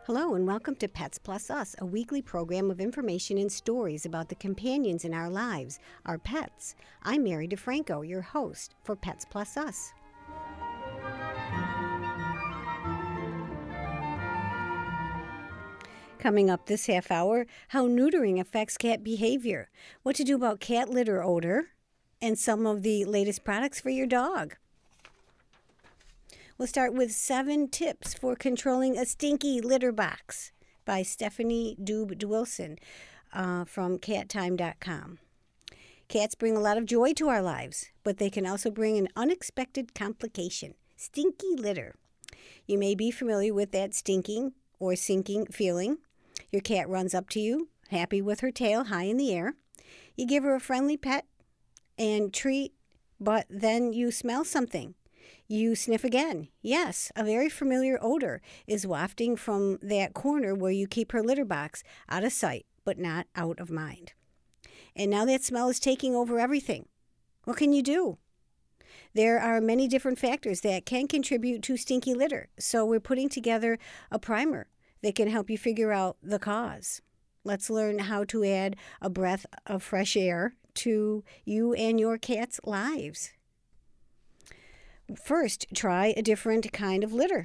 Hello and welcome to Pets Plus Us, a weekly program of information and stories about the companions in our lives, our pets. I'm Mary DeFranco, your host for Pets Plus Us. Coming up this half hour, how neutering affects cat behavior, what to do about cat litter odor, and some of the latest products for your dog. We'll start with 7 tips for controlling a stinky litter box by Stephanie Doob-Wilson from cattime.com. Cats bring a lot of joy to our lives, but they can also bring an unexpected complication, stinky litter. You may be familiar with that stinking or sinking feeling. Your cat runs up to you, happy with her tail high in the air. You give her a friendly pet and treat, but then you smell something. You sniff again. Yes, a very familiar odor is wafting from that corner where you keep her litter box, out of sight, but not out of mind. And now that smell is taking over everything. What can you do? There are many different factors that can contribute to stinky litter, so we're putting together a primer that can help you figure out the cause. Let's learn how to add a breath of fresh air to you and your cat's lives. First, try a different kind of litter.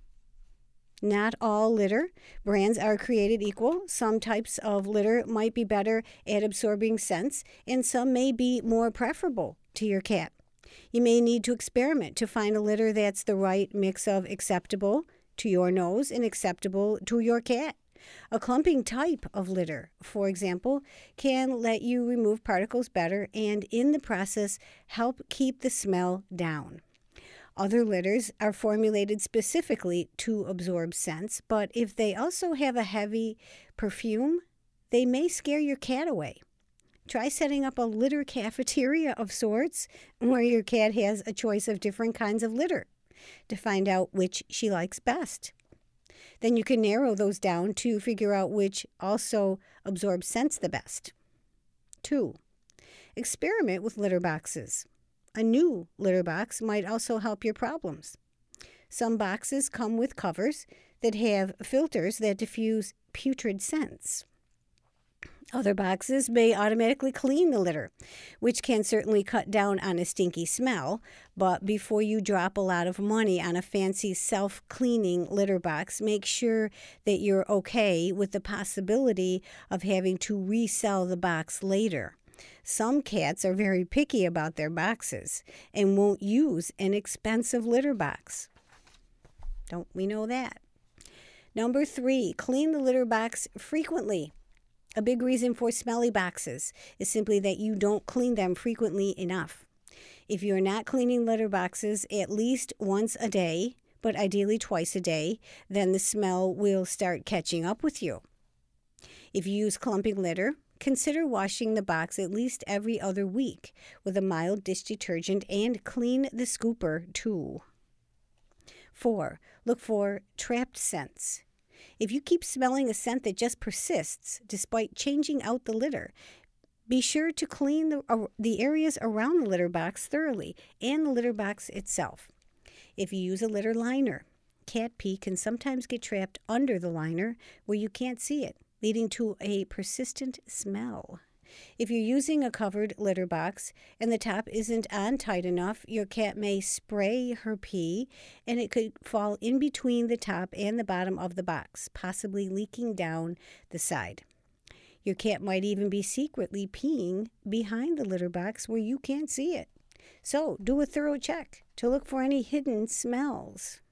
Not all litter brands are created equal. Some types of litter might be better at absorbing scents, and some may be more preferable to your cat. You may need to experiment to find a litter that's the right mix of acceptable to your nose and acceptable to your cat. A clumping type of litter, for example, can let you remove particles better and in the process help keep the smell down. Other litters are formulated specifically to absorb scents, but if they also have a heavy perfume, they may scare your cat away. Try setting up a litter cafeteria of sorts where your cat has a choice of different kinds of litter to find out which she likes best. Then you can narrow those down to figure out which also absorb scents the best. 2. Experiment with litter boxes. A new litter box might also help your problems. Some boxes come with covers that have filters that diffuse putrid scents. Other boxes may automatically clean the litter, which can certainly cut down on a stinky smell, but before you drop a lot of money on a fancy self-cleaning litter box, make sure that you're okay with the possibility of having to resell the box later. Some cats are very picky about their boxes and won't use an expensive litter box. Don't we know that? Number 3, clean the litter box frequently. A big reason for smelly boxes is simply that you don't clean them frequently enough. If you're not cleaning litter boxes at least once a day, but ideally twice a day, then the smell will start catching up with you. If you use clumping litter, consider washing the box at least every other week with a mild dish detergent and clean the scooper too. 4. Look for trapped scents. If you keep smelling a scent that just persists despite changing out the litter, be sure to clean the areas around the litter box thoroughly and the litter box itself. If you use a litter liner, cat pee can sometimes get trapped under the liner where you can't see it, leading to a persistent smell. If you're using a covered litter box and the top isn't on tight enough, your cat may spray her pee and it could fall in between the top and the bottom of the box, possibly leaking down the side. Your cat might even be secretly peeing behind the litter box where you can't see it. So do a thorough check to look for any hidden smells.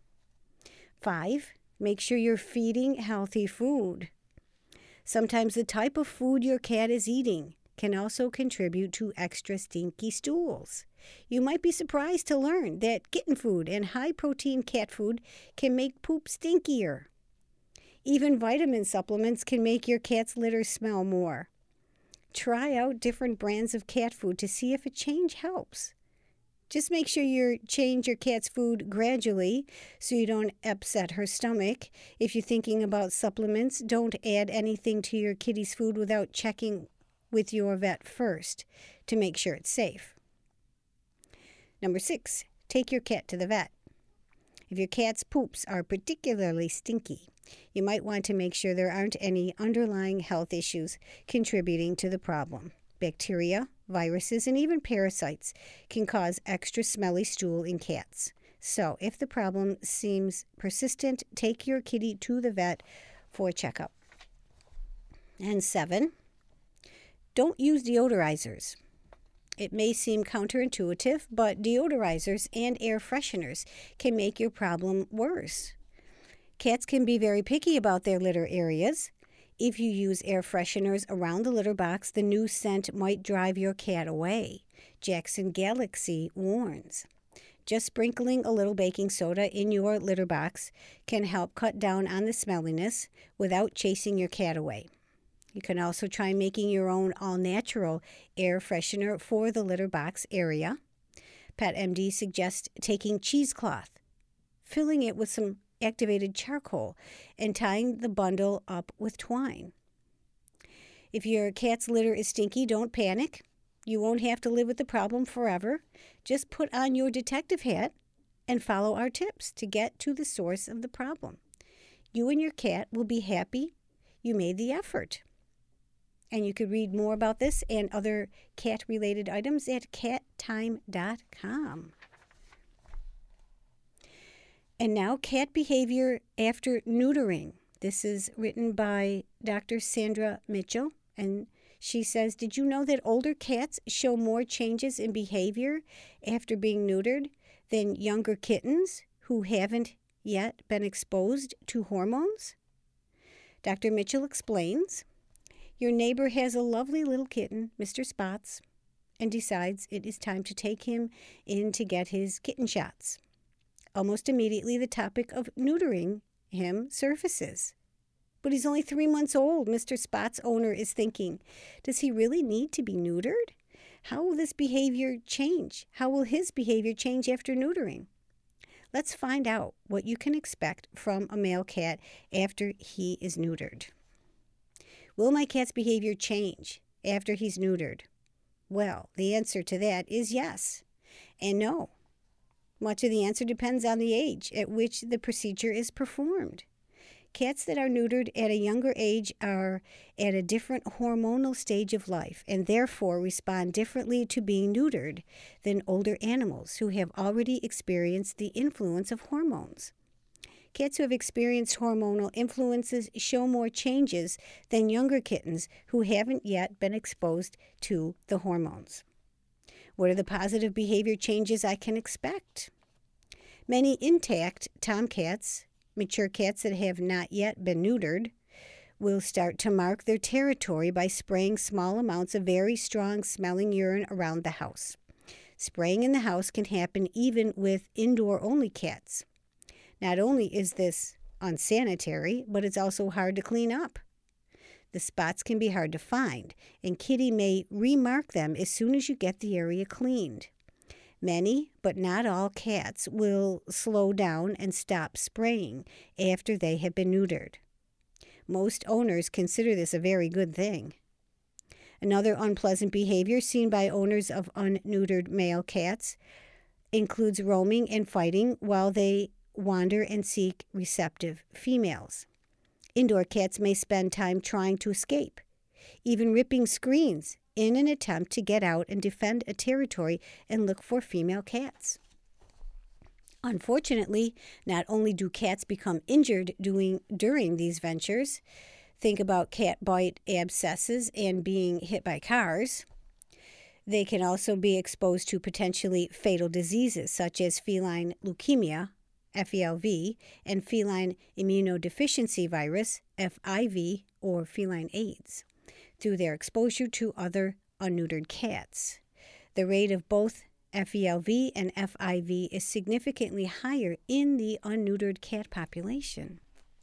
5. Make sure you're feeding healthy food. Sometimes the type of food your cat is eating can also contribute to extra stinky stools. You might be surprised to learn that kitten food and high-protein cat food can make poop stinkier. Even vitamin supplements can make your cat's litter smell more. Try out different brands of cat food to see if a change helps. Just make sure you change your cat's food gradually so you don't upset her stomach. If you're thinking about supplements, don't add anything to your kitty's food without checking with your vet first to make sure it's safe. Number 6, take your cat to the vet. If your cat's poops are particularly stinky, you might want to make sure there aren't any underlying health issues contributing to the problem. Bacteria, viruses, and even parasites can cause extra smelly stool in cats. So, if the problem seems persistent, take your kitty to the vet for a checkup. And 7, don't use deodorizers. It may seem counterintuitive, but deodorizers and air fresheners can make your problem worse. Cats can be very picky about their litter areas. If you use air fresheners around the litter box, the new scent might drive your cat away. Jackson Galaxy warns. Just sprinkling a little baking soda in your litter box can help cut down on the smelliness without chasing your cat away. You can also try making your own all-natural air freshener for the litter box area. PetMD suggests taking cheesecloth, filling it with some activated charcoal, and tying the bundle up with twine. If your cat's litter is stinky, don't panic. You won't have to live with the problem forever. Just put on your detective hat and follow our tips to get to the source of the problem. You and your cat will be happy you made the effort. And you could read more about this and other cat-related items at cattime.com. And now, cat behavior after neutering. This is written by Dr. Sandra Mitchell, and she says, did you know that older cats show more changes in behavior after being neutered than younger kittens who haven't yet been exposed to hormones? Dr. Mitchell explains, your neighbor has a lovely little kitten, Mr. Spots, and decides it is time to take him in to get his kitten shots. Almost immediately, the topic of neutering him surfaces. But he's only 3 months old, Mr. Spot's owner is thinking. Does he really need to be neutered? How will this behavior change? How will his behavior change after neutering? Let's find out what you can expect from a male cat after he is neutered. Will my cat's behavior change after he's neutered? Well, the answer to that is yes and no. Much of the answer depends on the age at which the procedure is performed. Cats that are neutered at a younger age are at a different hormonal stage of life and therefore respond differently to being neutered than older animals who have already experienced the influence of hormones. Cats who have experienced hormonal influences show more changes than younger kittens who haven't yet been exposed to the hormones. What are the positive behavior changes I can expect? Many intact tomcats, mature cats that have not yet been neutered, will start to mark their territory by spraying small amounts of very strong smelling urine around the house. Spraying in the house can happen even with indoor-only cats. Not only is this unsanitary, but it's also hard to clean up. The spots can be hard to find, and kitty may remark them as soon as you get the area cleaned. Many, but not all cats will slow down and stop spraying after they have been neutered. Most owners consider this a very good thing. Another unpleasant behavior seen by owners of unneutered male cats includes roaming and fighting while they wander and seek receptive females. Indoor cats may spend time trying to escape, even ripping screens in an attempt to get out and defend a territory and look for female cats. Unfortunately, not only do cats become injured during these ventures, think about cat bite abscesses and being hit by cars, they can also be exposed to potentially fatal diseases such as feline leukemia, FELV, and feline immunodeficiency virus, FIV, or feline AIDS, through their exposure to other unneutered cats. The rate of both FELV and FIV is significantly higher in the unneutered cat population.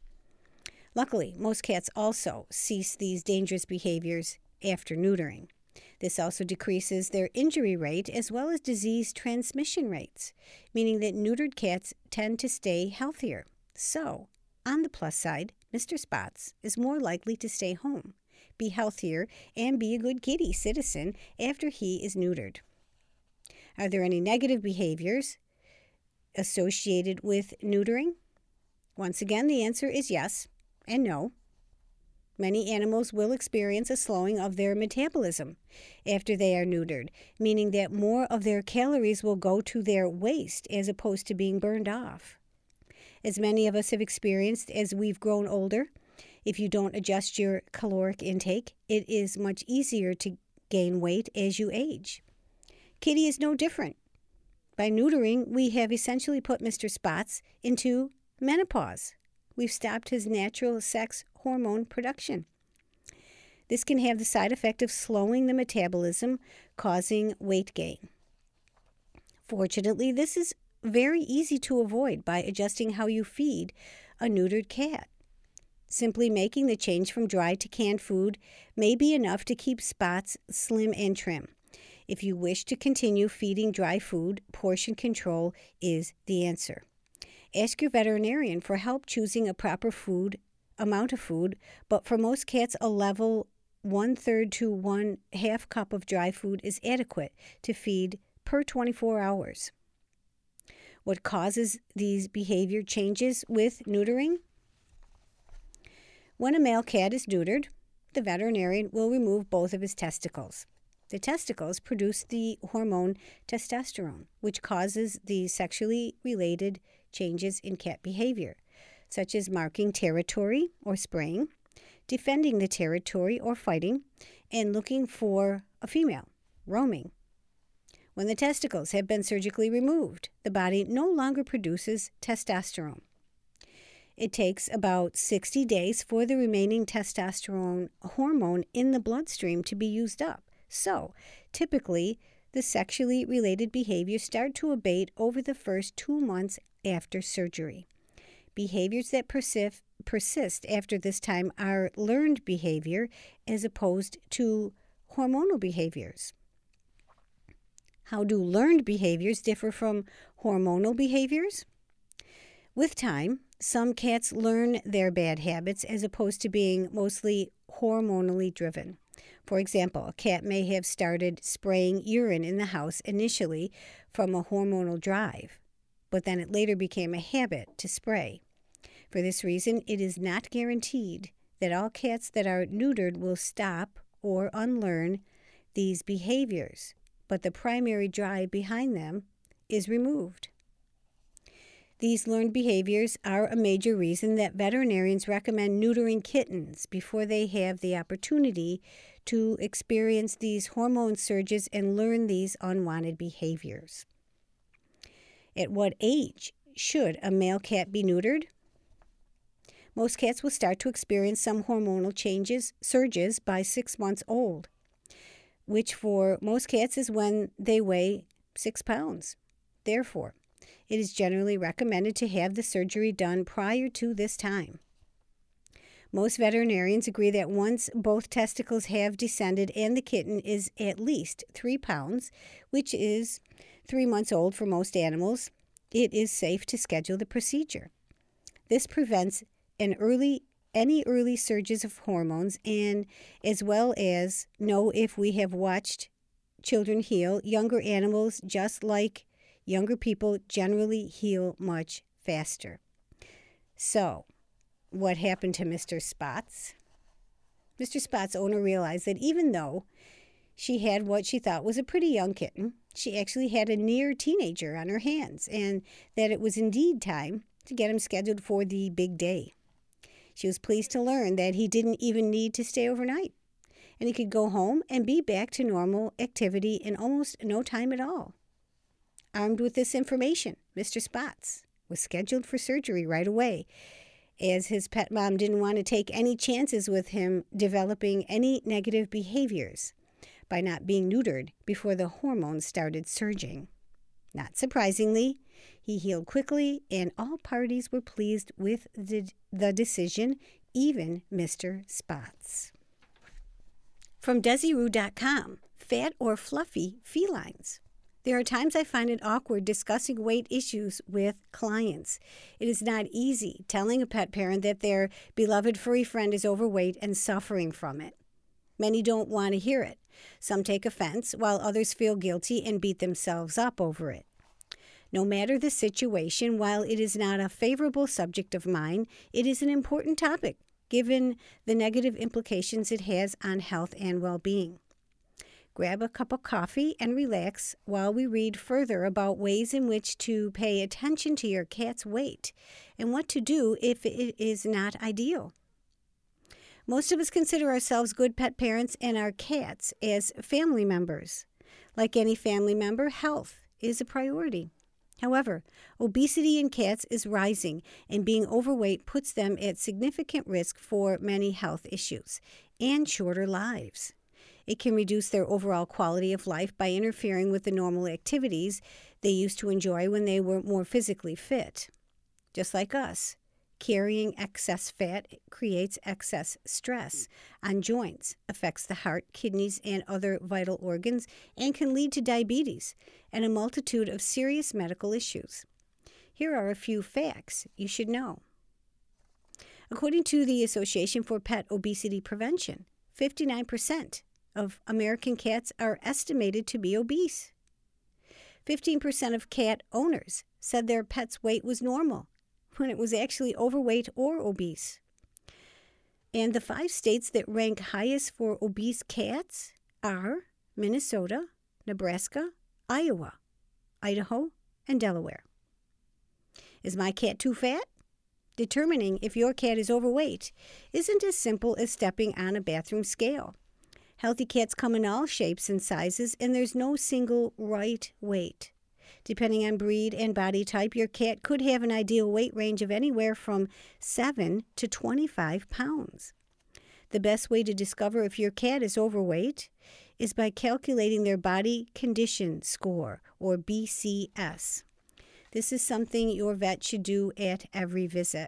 Luckily, most cats also cease these dangerous behaviors after neutering. This also decreases their injury rate as well as disease transmission rates, meaning that neutered cats tend to stay healthier. So, on the plus side, Mr. Spots is more likely to stay home, be healthier, and be a good kitty citizen after he is neutered. Are there any negative behaviors associated with neutering? Once again, the answer is yes and no. Many animals will experience a slowing of their metabolism after they are neutered, meaning that more of their calories will go to their waste as opposed to being burned off. As many of us have experienced as we've grown older, if you don't adjust your caloric intake, it is much easier to gain weight as you age. Kitty is no different. By neutering, we have essentially put Mr. Spots into menopause. We've stopped his natural sex hormone production. This can have the side effect of slowing the metabolism, causing weight gain. Fortunately, this is very easy to avoid by adjusting how you feed a neutered cat. Simply making the change from dry to canned food may be enough to keep Spots slim and trim. If you wish to continue feeding dry food, portion control is the answer. Ask your veterinarian for help choosing a proper amount of food, but for most cats, a level 1/3 to 1/2 cup of dry food is adequate to feed per 24 hours. What causes these behavior changes with neutering? When a male cat is neutered, the veterinarian will remove both of his testicles. The testicles produce the hormone testosterone, which causes the sexually related changes in cat behavior, such as marking territory or spraying, defending the territory or fighting, and looking for a female, roaming. When the testicles have been surgically removed, the body no longer produces testosterone. It takes about 60 days for the remaining testosterone hormone in the bloodstream to be used up. So, typically, the sexually related behaviors start to abate over the first 2 months after surgery. Behaviors that persist after this time are learned behavior as opposed to hormonal behaviors. How do learned behaviors differ from hormonal behaviors? With time, some cats learn their bad habits as opposed to being mostly hormonally driven. For example, a cat may have started spraying urine in the house initially from a hormonal drive, but then it later became a habit to spray. For this reason, it is not guaranteed that all cats that are neutered will stop or unlearn these behaviors, but the primary drive behind them is removed. These learned behaviors are a major reason that veterinarians recommend neutering kittens before they have the opportunity to experience these hormone surges and learn these unwanted behaviors. At what age should a male cat be neutered? Most cats will start to experience some hormonal surges by 6 months old, which for most cats is when they weigh 6 pounds. Therefore, it is generally recommended to have the surgery done prior to this time. Most veterinarians agree that once both testicles have descended and the kitten is at least 3 pounds, which is 3 months old for most animals, it is safe to schedule the procedure. This prevents any early surges of hormones, and as well as know if we have watched children heal, younger animals, just like younger people, generally heal much faster. So, what happened to Mr. Spots? Mr. Spots' owner realized that even though she had what she thought was a pretty young kitten, she actually had a near teenager on her hands, and that it was indeed time to get him scheduled for the big day. She was pleased to learn that he didn't even need to stay overnight, and he could go home and be back to normal activity in almost no time at all. Armed with this information, Mr. Spots was scheduled for surgery right away, as his pet mom didn't want to take any chances with him developing any negative behaviors by not being neutered before the hormones started surging. Not surprisingly, he healed quickly, and all parties were pleased with the decision, even Mr. Spots. From Desiree.com, fat or fluffy felines. There are times I find it awkward discussing weight issues with clients. It is not easy telling a pet parent that their beloved furry friend is overweight and suffering from it. Many don't want to hear it. Some take offense, while others feel guilty and beat themselves up over it. No matter the situation, while it is not a favorable subject of mine, it is an important topic, given the negative implications it has on health and well-being. Grab a cup of coffee and relax while we read further about ways in which to pay attention to your cat's weight and what to do if it is not ideal. Most of us consider ourselves good pet parents and our cats as family members. Like any family member, health is a priority. However, obesity in cats is rising, and being overweight puts them at significant risk for many health issues and shorter lives. It can reduce their overall quality of life by interfering with the normal activities they used to enjoy when they were more physically fit. Just like us, carrying excess fat creates excess stress on joints, affects the heart, kidneys, and other vital organs, and can lead to diabetes and a multitude of serious medical issues. Here are a few facts you should know. According to the Association for Pet Obesity Prevention, 59% of American cats are estimated to be obese. 15% of cat owners said their pet's weight was normal, when it was actually overweight or obese. And the 5 states that rank highest for obese cats are Minnesota, Nebraska, Iowa, Idaho, and Delaware. Is my cat too fat? Determining if your cat is overweight isn't as simple as stepping on a bathroom scale. Healthy cats come in all shapes and sizes, and there's no single right weight. Depending on breed and body type, your cat could have an ideal weight range of anywhere from 7 to 25 pounds. The best way to discover if your cat is overweight is by calculating their body condition score, or BCS. This is something your vet should do at every visit.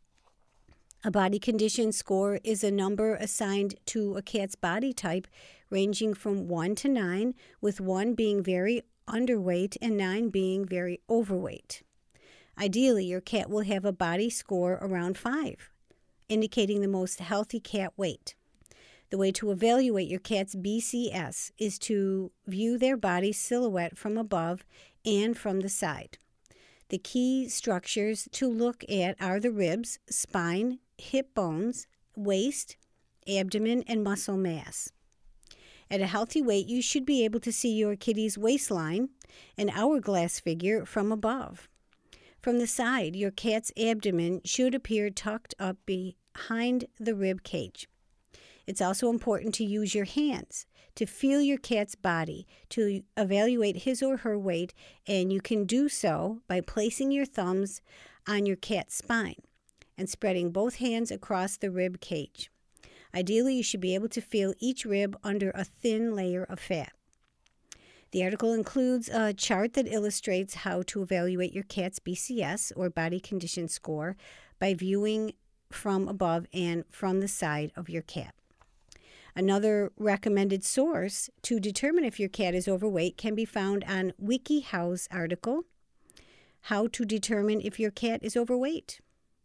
A body condition score is a number assigned to a cat's body type ranging from 1 to 9, with 1 being very underweight and 9 being very overweight. Ideally, your cat will have a body score around 5, indicating the most healthy cat weight. The way to evaluate your cat's BCS is to view their body silhouette from above and from the side. The key structures to look at are the ribs, spine, hip bones, waist, abdomen, and muscle mass. At a healthy weight, you should be able to see your kitty's waistline, an hourglass figure, from above. From the side, your cat's abdomen should appear tucked up behind the rib cage. It's also important to use your hands to feel your cat's body to evaluate his or her weight, and you can do so by placing your thumbs on your cat's spine and spreading both hands across the rib cage. Ideally, you should be able to feel each rib under a thin layer of fat. The article includes a chart that illustrates how to evaluate your cat's BCS, or body condition score, by viewing from above and from the side of your cat. Another recommended source to determine if your cat is overweight can be found on WikiHow's article, How to Determine if Your Cat is Overweight.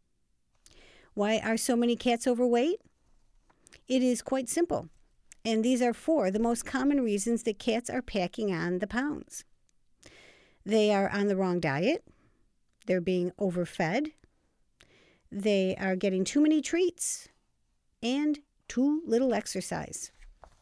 Why are so many cats overweight? It is quite simple, and these are 4 the most common reasons that cats are packing on the pounds. They are on the wrong diet, they're being overfed, they are getting too many treats, and too little exercise.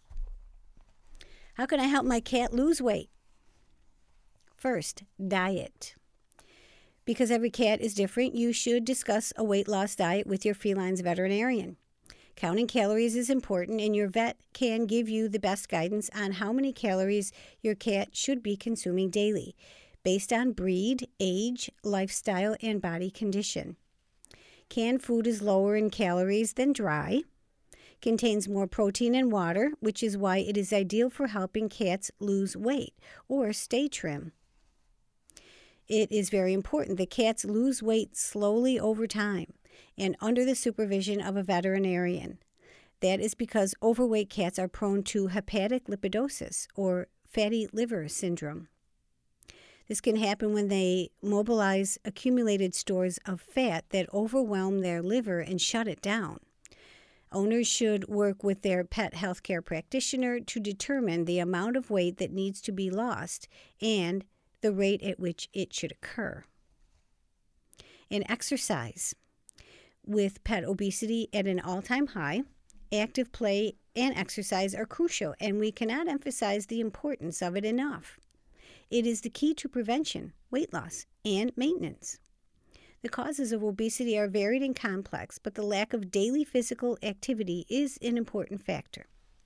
How can I help my cat lose weight? First, diet. Because every cat is different, you should discuss a weight loss diet with your feline's veterinarian. Counting calories is important, and your vet can give you the best guidance on how many calories your cat should be consuming daily, based on breed, age, lifestyle, and body condition. Canned food is lower in calories than dry, contains more protein and water, which is why it is ideal for helping cats lose weight or stay trim. It is very important that cats lose weight slowly over time and under the supervision of a veterinarian. That is because overweight cats are prone to hepatic lipidosis, or fatty liver syndrome. This can happen when they mobilize accumulated stores of fat that overwhelm their liver and shut it down. Owners should work with their pet healthcare practitioner to determine the amount of weight that needs to be lost and the rate at which it should occur. And exercise. With pet obesity at an all-time high, active play and exercise are crucial, and we cannot emphasize the importance of it enough. It is the key to prevention, weight loss, and maintenance. The causes of obesity are varied and complex, but the lack of daily physical activity is an important factor.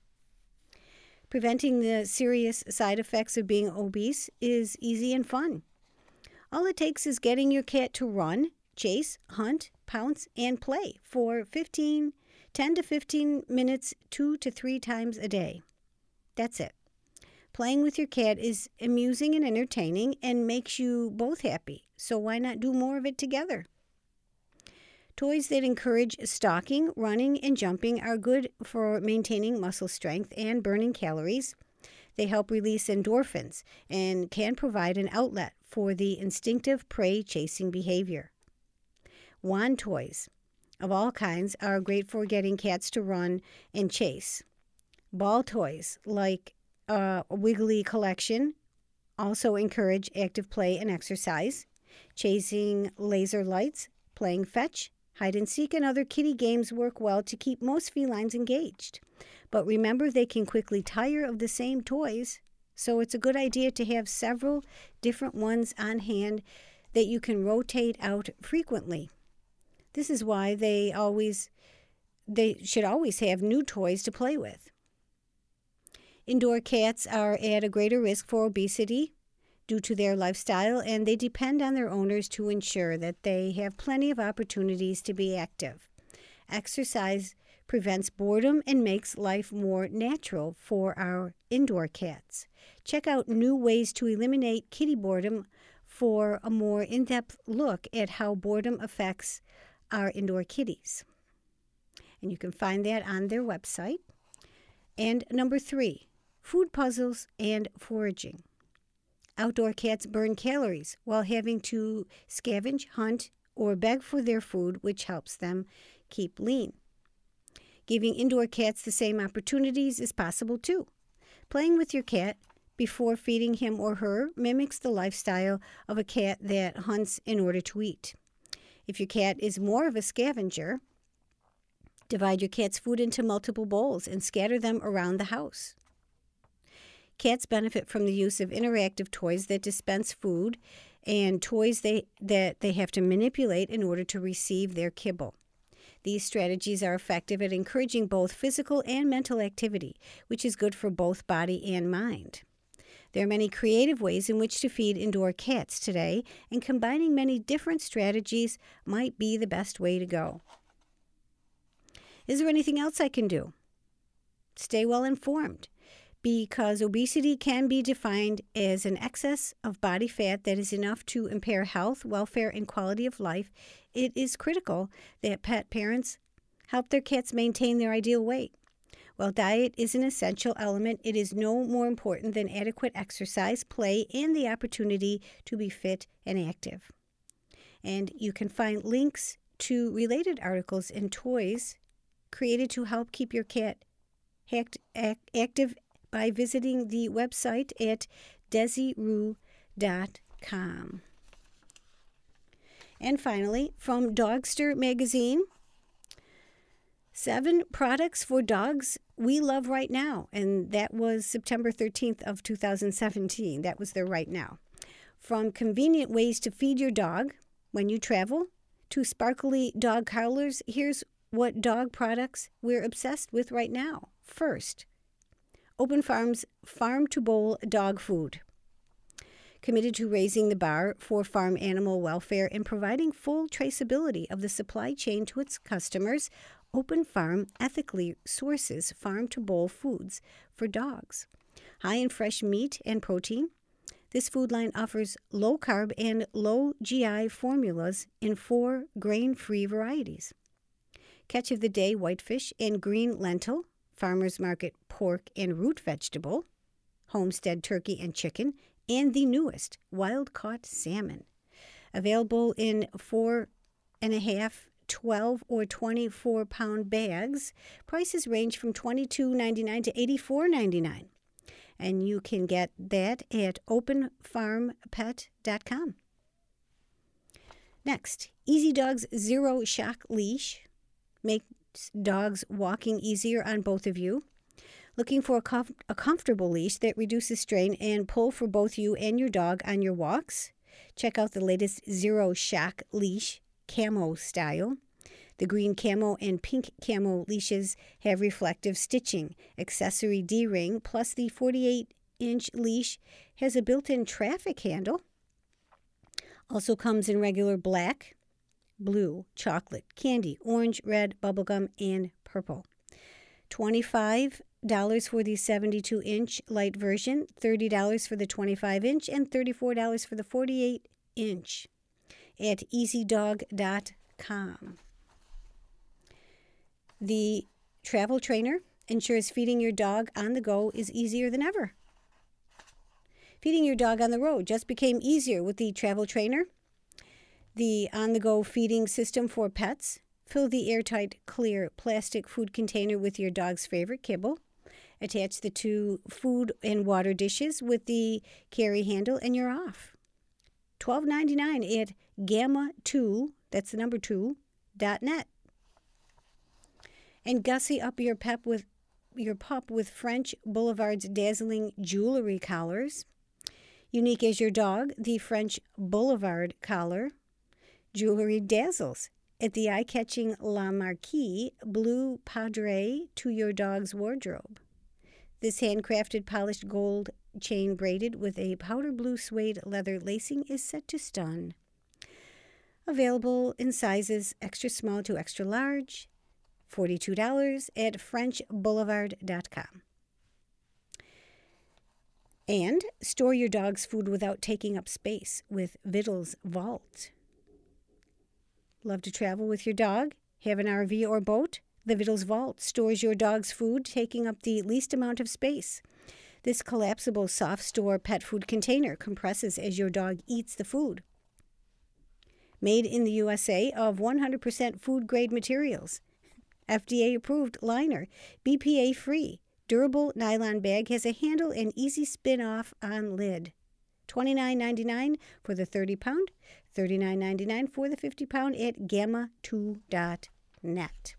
Preventing the serious side effects of being obese is easy and fun. All it takes is getting your cat to run, chase, hunt, pounce, and play for 10 to 15 minutes 2 to 3 times a day. That's it. Playing with your cat is amusing and entertaining and makes you both happy, so why not do more of it together? Toys that encourage stalking, running, and jumping are good for maintaining muscle strength and burning calories. They help release endorphins and can provide an outlet for the instinctive prey-chasing behavior. Wand toys of all kinds are great for getting cats to run and chase. Ball toys like a Wiggly collection also encourage active play and exercise. Chasing laser lights, playing fetch, hide and seek, and other kitty games work well to keep most felines engaged. But remember, they can quickly tire of the same toys, so it's a good idea to have several different ones on hand that you can rotate out frequently. This is why they should always have new toys to play with. Indoor cats are at a greater risk for obesity due to their lifestyle, and they depend on their owners to ensure that they have plenty of opportunities to be active. Exercise prevents boredom and makes life more natural for our indoor cats. Check out new ways to eliminate kitty boredom for a more in-depth look at how boredom affects our indoor kitties. And you can find that on their website. And number 3, food puzzles and foraging. Outdoor cats burn calories while having to scavenge, hunt, or beg for their food, which helps them keep lean. Giving indoor cats the same opportunities is possible too. Playing with your cat before feeding him or her mimics the lifestyle of a cat that hunts in order to eat. If your cat is more of a scavenger, divide your cat's food into multiple bowls and scatter them around the house. Cats benefit from the use of interactive toys that dispense food and toys that they have to manipulate in order to receive their kibble. These strategies are effective at encouraging both physical and mental activity, which is good for both body and mind. There are many creative ways in which to feed indoor cats today, and combining many different strategies might be the best way to go. Is there anything else I can do? Stay well informed, because obesity can be defined as an excess of body fat that is enough to impair health, welfare, and quality of life. It is critical that pet parents help their cats maintain their ideal weight. While diet is an essential element, it is no more important than adequate exercise, play, and the opportunity to be fit and active. And you can find links to related articles and toys created to help keep your cat active by visiting the website at DesiRue.com. And finally, from Dogster magazine, 7 products for dogs we love right now. And that was September 13th of 2017. That was their right now. From convenient ways to feed your dog when you travel to sparkly dog collars, here's what dog products we're obsessed with right now. First, Open Farm's farm-to-bowl dog food. Committed to raising the bar for farm animal welfare and providing full traceability of the supply chain to its customers, Open Farm ethically sources farm-to-bowl foods for dogs. High in fresh meat and protein, this food line offers low-carb and low-GI formulas in 4 grain-free varieties. Catch of the day whitefish and green lentil, farmers market pork and root vegetable, homestead turkey and chicken, and the newest wild-caught salmon. Available in 4.5, 12, or 24-pound bags. Prices range from $22.99 to $84.99. And you can get that at openfarmpet.com. Next, Easy Dog's Zero Shock Leash makes dogs walking easier on both of you. Looking for a comfortable leash that reduces strain and pull for both you and your dog on your walks? Check out the latest Zero Shock Leash, camo style. The green camo and pink camo leashes have reflective stitching, accessory D-ring, plus the 48-inch leash has a built-in traffic handle. Also comes in regular black, blue, chocolate, candy, orange, red, bubblegum, and purple. $25 for the 72-inch light version, $30 for the 25-inch, and $34 for the 48-inch at EasyDog.com. The travel trainer ensures feeding your dog on the go is easier than ever. Feeding your dog on the road just became easier with the travel trainer. The on-the-go feeding system for pets. Fill the airtight, clear plastic food container with your dog's favorite kibble. Attach the two food and water dishes with the carry handle and you're off. $12.99 at Gamma2, that's the number 2, .net. And gussy up your pup with French Boulevard's dazzling jewelry collars. Unique as your dog, the French Boulevard collar. Jewelry dazzles at the eye-catching La Marquise Blue Padre to your dog's wardrobe. This handcrafted polished gold chain braided with a powder blue suede leather lacing is set to stun. Available in sizes extra small to extra large. $42 at FrenchBoulevard.com. And store your dog's food without taking up space with Vittles Vault. Love to travel with your dog? Have an RV or boat? The Vittles Vault stores your dog's food, taking up the least amount of space. This collapsible soft store pet food container compresses as your dog eats the food. Made in the USA of 100% food-grade materials. FDA-approved liner, BPA-free, durable nylon bag, has a handle and easy spin-off on lid. $29.99 for the 30-pound, $39.99 for the 50-pound at Gamma2.net.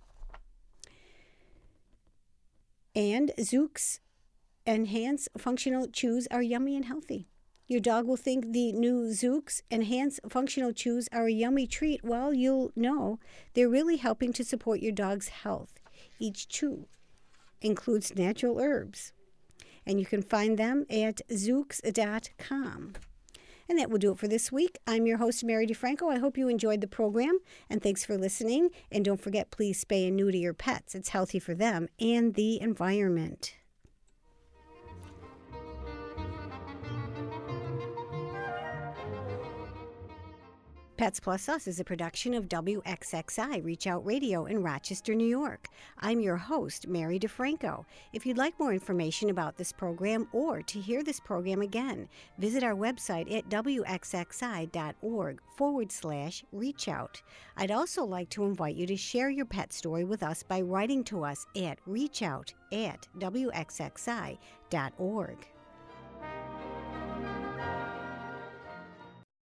And Zook's Enhance Functional Chews are yummy and healthy. Your dog will think the new Zook's Enhance Functional Chews are a yummy treat. Well, you'll know they're really helping to support your dog's health. Each chew includes natural herbs, and you can find them at Zooks.com. And that will do it for this week. I'm your host, Mary DeFranco. I hope you enjoyed the program, and thanks for listening. And don't forget, please spay and neuter your pets. It's healthy for them and the environment. Pets Plus Us is a production of WXXI Reach Out Radio in Rochester, New York. I'm your host, Mary DeFranco. If you'd like more information about this program or to hear this program again, visit our website at wxxi.org/reachout. I'd also like to invite you to share your pet story with us by writing to us at reachout@wxxi.org.